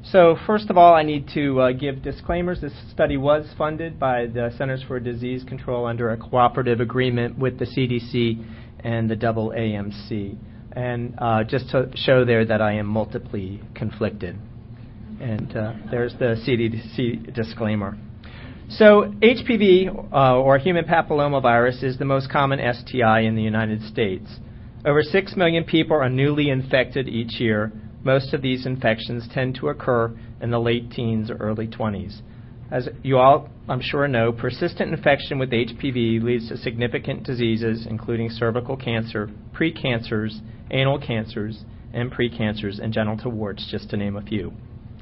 So first of all, I need to give disclaimers. This study was funded by the Centers for Disease Control under a cooperative agreement with the CDC and the AAMC. And just to show there that I am multiply conflicted. And there's the CDC disclaimer. So HPV, or human papillomavirus, is the most common STI in the United States. Over 6 million people are newly infected each year. Most of these infections tend to occur in the late teens or early 20s. As you all, I'm sure, know, persistent infection with HPV leads to significant diseases, including cervical cancer, precancers, anal cancers, and precancers, and genital warts, just to name a few.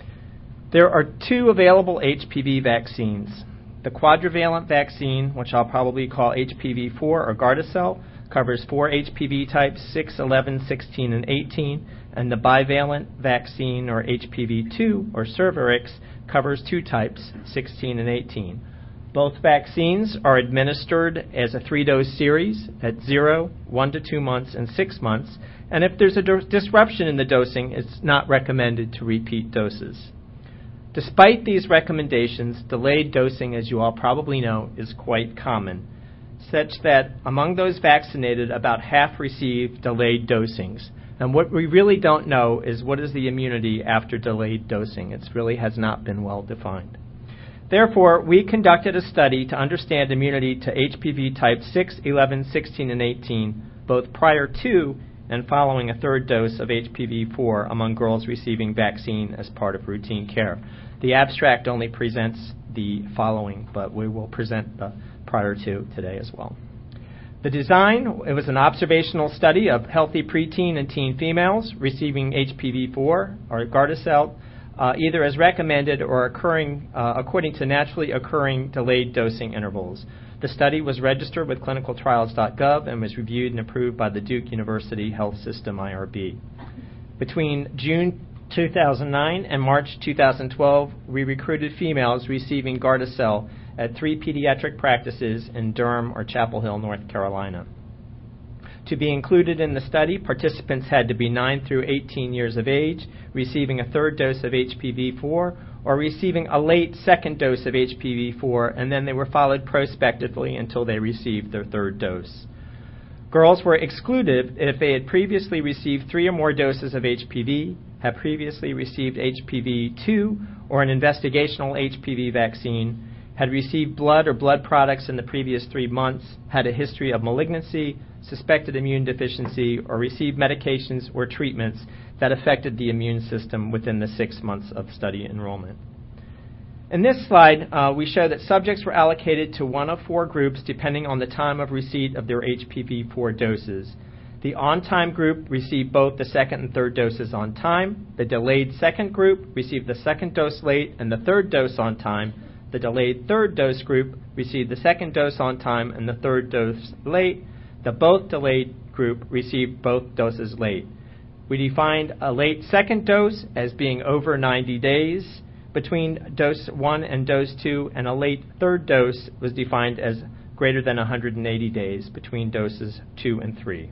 There are 2 available HPV vaccines. The quadrivalent vaccine, which I'll probably call HPV-4 or Gardasil, covers 4 HPV types, 6, 11, 16, and 18, and the bivalent vaccine, or HPV-2, or Cervarix, covers 2 types, 16 and 18. Both vaccines are administered as a 3-dose series at 0, 1 to 2 months, and 6 months, and if there's a disruption in the dosing, it's not recommended to repeat doses. Despite these recommendations, delayed dosing, as you all probably know, is quite common, such that among those vaccinated, about half receive delayed dosings. And what we really don't know is what is the immunity after delayed dosing. It really has not been well defined. Therefore, we conducted a study to understand immunity to HPV type 6, 11, 16, and 18, both prior to and following a 3rd dose of HPV-4 among girls receiving vaccine as part of routine care. The abstract only presents the following, but we will present the prior to today as well. The design, it was an observational study of healthy preteen and teen females receiving HPV-4 or Gardasil, either as recommended or occurring according to naturally occurring delayed dosing intervals. The study was registered with clinicaltrials.gov and was reviewed and approved by the Duke University Health System, IRB. Between June 2009 and March 2012, we recruited females receiving Gardasil at 3 pediatric practices in Durham or Chapel Hill, North Carolina. To be included in the study, participants had to be 9 through 18 years of age, receiving a 3rd dose of HPV-4, or receiving a late 2nd dose of HPV-4, and then they were followed prospectively until they received their 3rd dose. Girls were excluded if they had previously received 3 or more doses of HPV, had previously received HPV-2 or an investigational HPV vaccine, had received blood or blood products in the previous 3 months, had a history of malignancy, suspected immune deficiency, or received medications or treatments that affected the immune system within the 6 months of study enrollment. In this slide, we show that subjects were allocated to one of 4 groups depending on the time of receipt of their HPV-4 doses. The on-time group received both the 2nd and 3rd doses on time. The delayed 2nd group received the 2nd dose late and the 3rd dose on time. The delayed 3rd dose group received the 2nd dose on time and the 3rd dose late. The both delayed group received both doses late. We defined a late 2nd dose as being over 90 days between dose 1 and dose 2, and a late 3rd dose was defined as greater than 180 days between doses 2 and 3.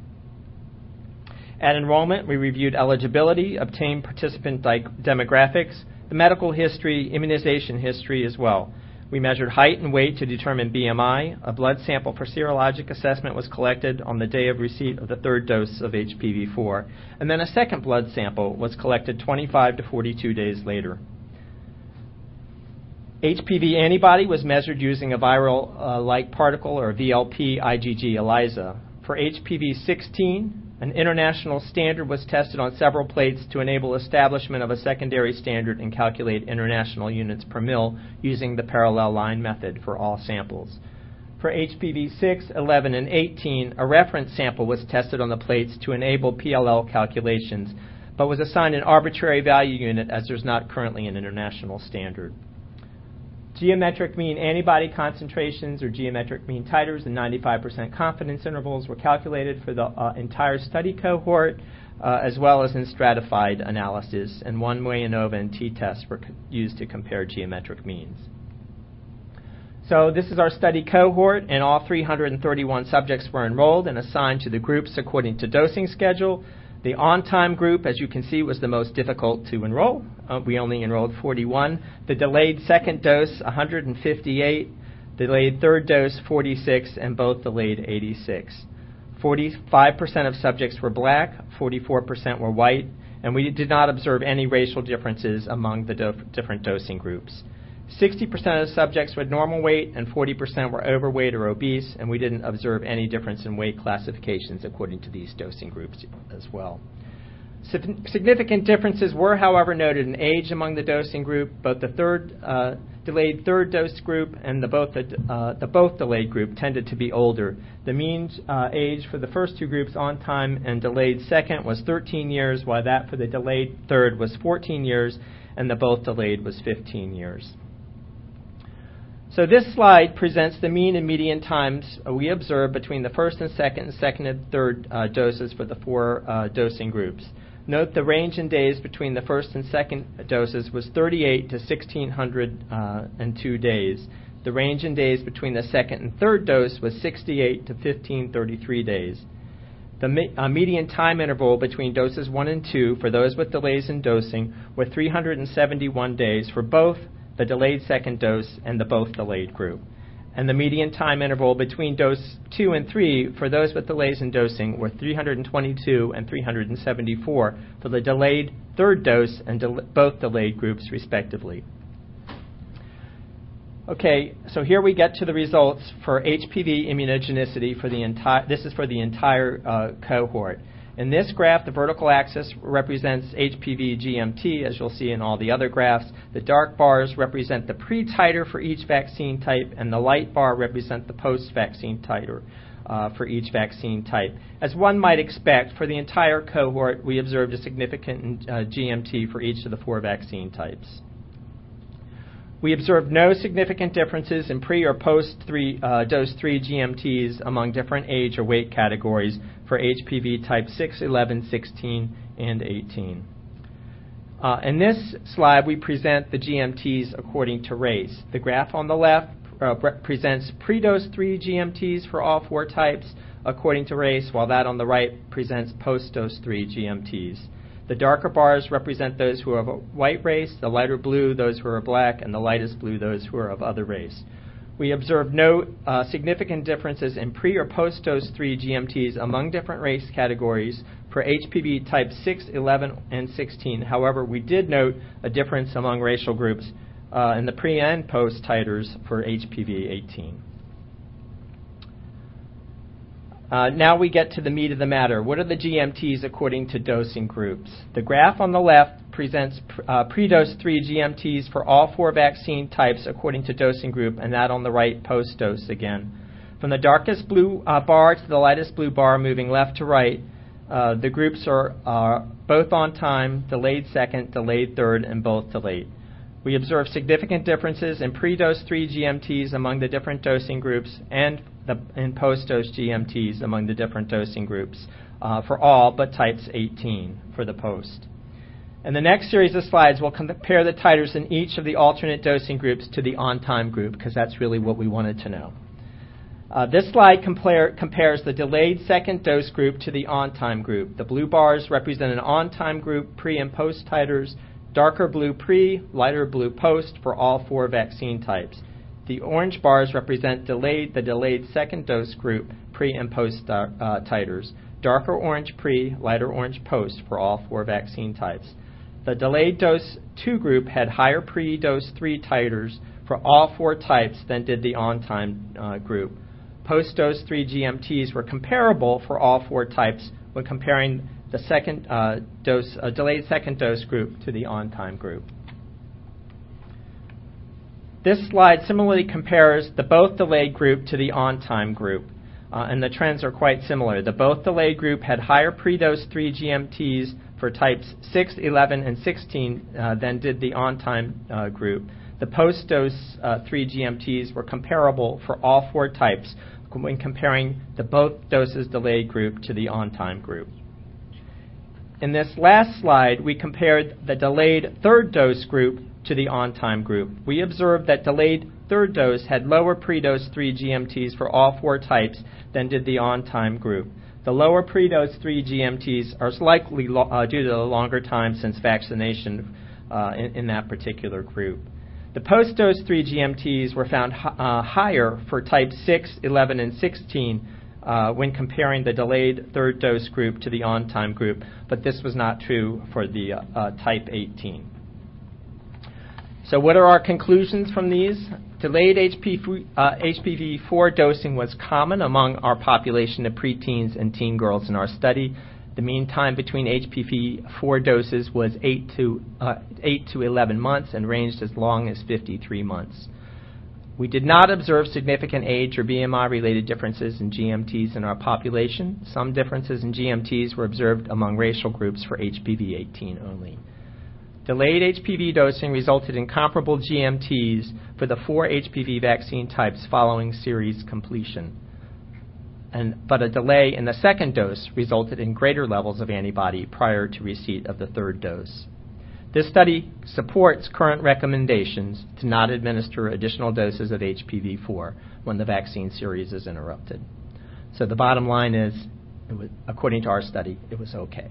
At enrollment, we reviewed eligibility, obtained participant demographics, the medical history, immunization history as well. We measured height and weight to determine BMI. A blood sample for serologic assessment was collected on the day of receipt of the 3rd dose of HPV-4, and then a second blood sample was collected 25 to 42 days later. HPV antibody was measured using a viral-like particle, or VLP IgG ELISA. For HPV-16, an international standard was tested on several plates to enable establishment of a secondary standard and calculate international units per mil using the parallel line method for all samples. For HPV-6, 11, and 18, a reference sample was tested on the plates to enable PLL calculations, but was assigned an arbitrary value unit as there's not currently an international standard. Geometric mean antibody concentrations, or geometric mean titers, and 95% confidence intervals were calculated for the entire study cohort, as well as in stratified analysis, and one-way ANOVA and t-tests were used to compare geometric means. So this is our study cohort, and all 331 subjects were enrolled and assigned to the groups according to dosing schedule. The on-time group, as you can see, was the most difficult to enroll. We only enrolled 41. The delayed second dose, 158. Delayed third dose, 46, and both delayed 86. 45% of subjects were black, 44% were white, and we did not observe any racial differences among the different dosing groups. 60% of subjects were normal weight and 40% were overweight or obese, and we didn't observe any difference in weight classifications according to these dosing groups as well. Significant differences were, however, noted in age among the dosing group. Both the delayed third dose group and the both delayed group tended to be older. The mean age for the first two groups, on time and delayed second, was 13 years, while that for the delayed third was 14 years, and the both delayed was 15 years. So this slide presents the mean and median times we observed between the first and second and third doses for the four dosing groups. Note the range in days between the first and second doses was 38 to 1,602 days. The range in days between the second and third dose was 68 to 1,533 days. The median time interval between doses 1 and 2 for those with delays in dosing were 371 days for both the delayed second dose and the both delayed group. And the median time interval between dose 2 and 3 for those with delays in dosing were 322 and 374 for the delayed third dose and both delayed groups, respectively. Okay, so here we get to the results for HPV immunogenicity for the entire. This is for the entire cohort. In this graph, the vertical axis represents HPV GMT, as you'll see in all the other graphs. The dark bars represent the pre-titer for each vaccine type, and the light bar represent the post-vaccine titer for each vaccine type. As one might expect, for the entire cohort, we observed a significant GMT for each of the four vaccine types. We observed no significant differences in pre- or post-dose 3 GMTs among different age or weight categories for HPV type 6, 11, 16, and 18. In this slide, we present the GMTs according to race. The graph on the left presents pre-dose 3 GMTs for all four types according to race, while that on the right presents post-dose 3 GMTs. The darker bars represent those who are of a white race, the lighter blue those who are black, and the lightest blue those who are of other race. We observed no significant differences in pre- or post-dose 3 GMTs among different race categories for HPV type 6, 11, and 16. However, we did note a difference among racial groups in the pre- and post-titers for HPV 18. Now we get to the meat of the matter. What are the GMTs according to dosing groups? The graph on the left presents pre-dose 3 GMTs for all four vaccine types according to dosing group, and that on the right post-dose again. From the darkest blue bar to the lightest blue bar moving left to right, the groups are both on time, delayed second, delayed third, and both delayed. We observe significant differences in pre-dose 3 GMTs among the different dosing groups and in post-dose GMTs among the different dosing groups for all but types 18 for the post. In the next series of slides, we'll compare the titers in each of the alternate dosing groups to the on-time group, because that's really what we wanted to know. This slide compares the delayed second dose group to the on-time group. The blue bars represent an on-time group, pre- and post-titers, darker blue pre, lighter blue post for all four vaccine types. The orange bars represent the delayed second dose group, pre- and post-titers, darker orange pre, lighter orange post for all four vaccine types. The delayed dose 2 group had higher pre-dose 3 titers for all four types than did the on-time group. Post-dose 3 GMTs were comparable for all four types when comparing the delayed second dose group to the on-time group. This slide similarly compares the both delayed group to the on-time group, and the trends are quite similar. The both delayed group had higher pre-dose 3 GMTs for types 6, 11, and 16 than did the on-time group. The post-dose 3 GMTs were comparable for all four types when comparing the both doses delayed group to the on-time group. In this last slide, we compared the delayed third dose group to the on-time group. We observed that delayed third dose had lower pre-dose 3 GMTs for all four types than did the on-time group. The lower pre-dose 3 GMTs are likely due to the longer time since vaccination in that particular group. The post-dose 3 GMTs were found higher for type 6, 11, and 16 when comparing the delayed third dose group to the on-time group, but this was not true for the type 18. So what are our conclusions from these? Delayed HPV-4 dosing was common among our population of preteens and teen girls in our study. The mean time between HPV-4 doses was 8 to 11 months and ranged as long as 53 months. We did not observe significant age or BMI-related differences in GMTs in our population. Some differences in GMTs were observed among racial groups for HPV-18 only. Delayed HPV dosing resulted in comparable GMTs for the 4 HPV vaccine types following series completion. But a delay in the second dose resulted in greater levels of antibody prior to receipt of the third dose. This study supports current recommendations to not administer additional doses of HPV-4 when the vaccine series is interrupted. So the bottom line is, according to our study, it was okay.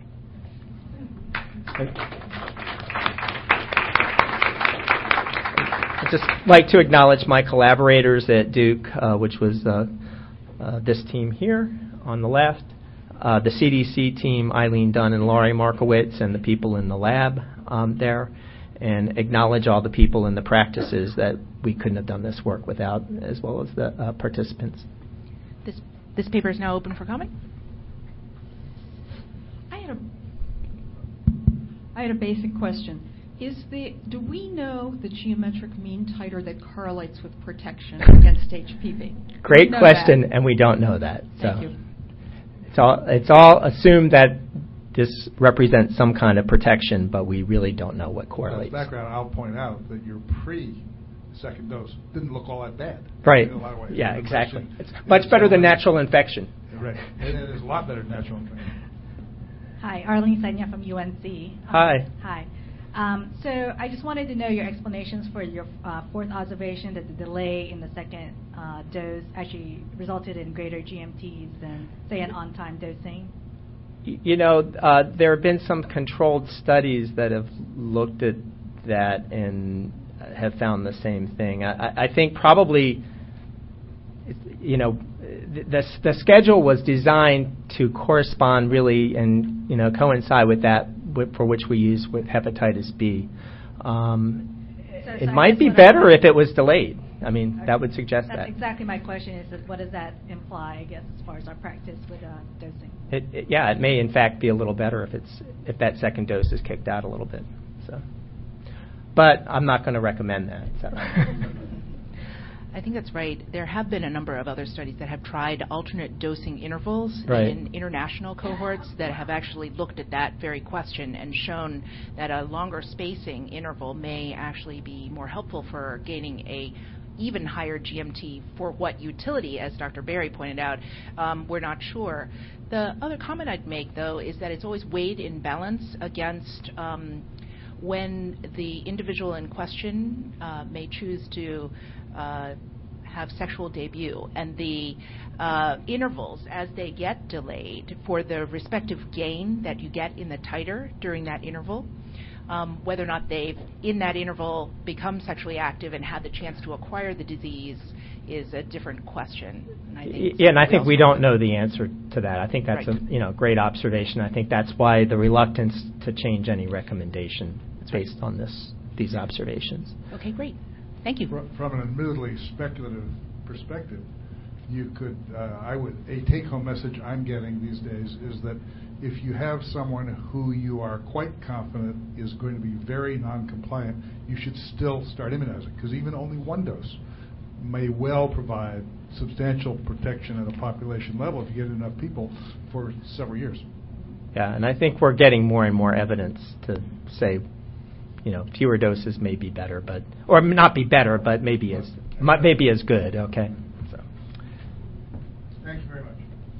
I'd just like to acknowledge my collaborators at Duke, which was this team here on the left, the CDC team, Eileen Dunn and Laurie Markowitz, and the people in the lab there, and acknowledge all the people in the practices that we couldn't have done this work without, as well as the participants. This paper is now open for comment. I had a basic question. Do we know the geometric mean titer that correlates with protection against HPV? Great question, and we don't know that. Thank you. It's all assumed that this represents some kind of protection, but we really don't know what correlates. As background, I'll point out that your pre-second dose didn't look all that bad. Right. In a lot of ways. Yeah, exactly. It's much better than natural infection. Right. And it is a lot better than natural infection. Hi, Arlene Senya from UNC. Hi. Hi. So I just wanted to know your explanations for your fourth observation that the delay in the second dose actually resulted in greater GMTs than, say, an on-time dosing. You know, there have been some controlled studies that have looked at that and have found the same thing. I think probably, you know, the schedule was designed to correspond really and, you know, coincide with that for which we use with hepatitis B. It might be better if it was delayed. I mean, that would suggest that. That's exactly my question is what does that imply, I guess, as far as our practice with dosing? Yeah, it may in fact be a little better if that second dose is kicked out a little bit. So, but I'm not going to recommend that. So. I think that's right. There have been a number of other studies that have tried alternate dosing intervals in international cohorts that have actually looked at that very question and shown that a longer spacing interval may actually be more helpful for gaining a even higher GMT for what utility, as Dr. Berry pointed out. We're not sure. The other comment I'd make, though, is that it's always weighed in balance against when the individual in question may choose to have sexual debut, and the intervals as they get delayed for the respective gain that you get in the titer during that interval, whether or not they've in that interval become sexually active and had the chance to acquire the disease is a different question. And I think and I think we don't know the answer to that. I think that's a great observation. I think that's why the reluctance to change any recommendation is based on these observations. Okay, great. Thank you. From an admittedly speculative perspective, you could, a take-home message I'm getting these days is that if you have someone who you are quite confident is going to be very non-compliant, you should still start immunizing, because even only one dose may well provide substantial protection at a population level if you get enough people for several years. Yeah, and I think we're getting more and more evidence to say, you know, fewer doses may be better, or not be better, but maybe as good. Okay.